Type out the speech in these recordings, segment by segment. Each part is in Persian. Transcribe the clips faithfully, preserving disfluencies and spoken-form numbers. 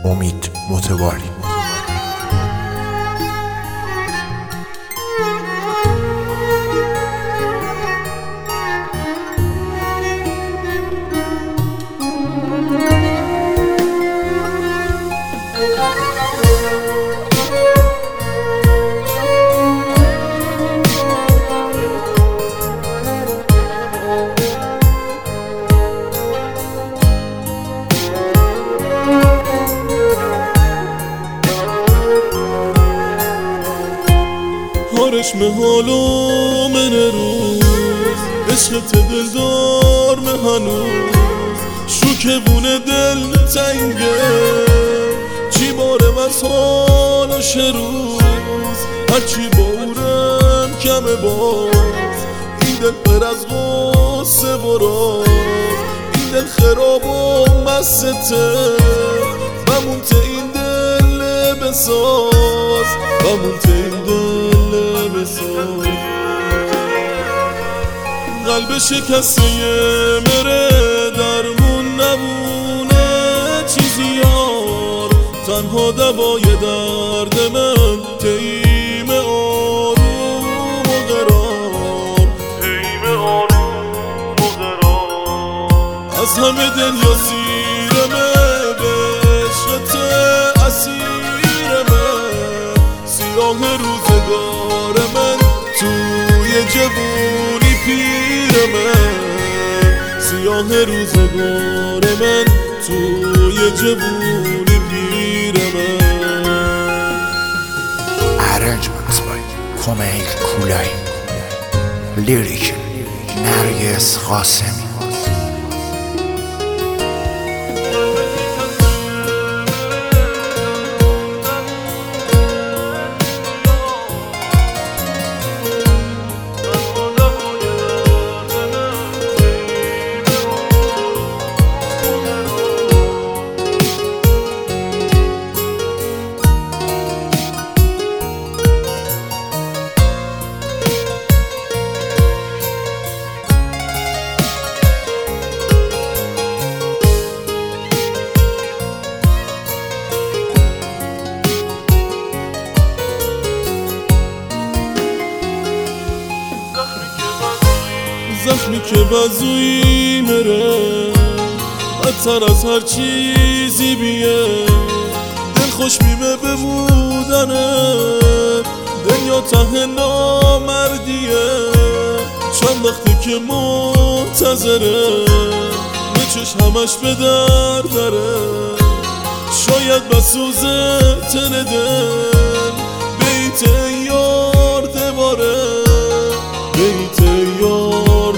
امید متوالی. هارش مهالو من روز عشقت دلدار مهنوز شو که بونه دل تنگه چی باره بس حالش روز هرچی بارم کمه باز این دل پر از غصه براز این دل خراب و مسته بمونت این دل بساز بمونت این دل بساز قلب شکسته مره درمون نبونه چیزی یار تنها دوای درد من تیم آروم و قرار تیم آروم و قرار از همه دنیا سیرمه به عشقت اسیرمه سیاه روزگار من توی جوونی پیر من سیاه روزگار من توی جوونی پیر من. Arrangements by Komail Kulay. Lyric Narges Qasemi. زخمی که بزوی مره بدتر از هر چیزی بیه دل خوش بیمه بمودنه دنیا ته نامردیه چند وقتی که منتظره بچش همش به در دره شاید بسوزه تن دل بیت یار دواره بیت یار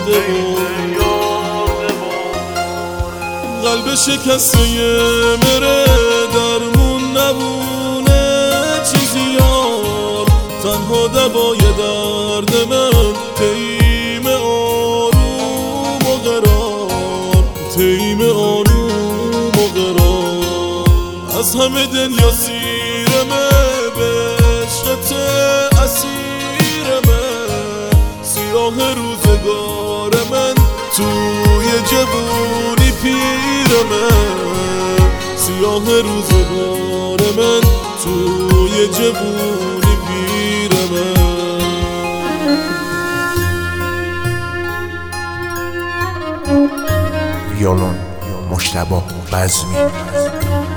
قلب شکسته مره درمون نبونه چیزی یار تنها دوای درد من تیم آروم و قرار تیم آروم و قرار از همه دنیا سیرمه به عشقت اسیرمه سیاه روزگار من توی جوونی پیر من سیاه روزگار من توی جوونی پیر من. ویولون مجتبی بزمی.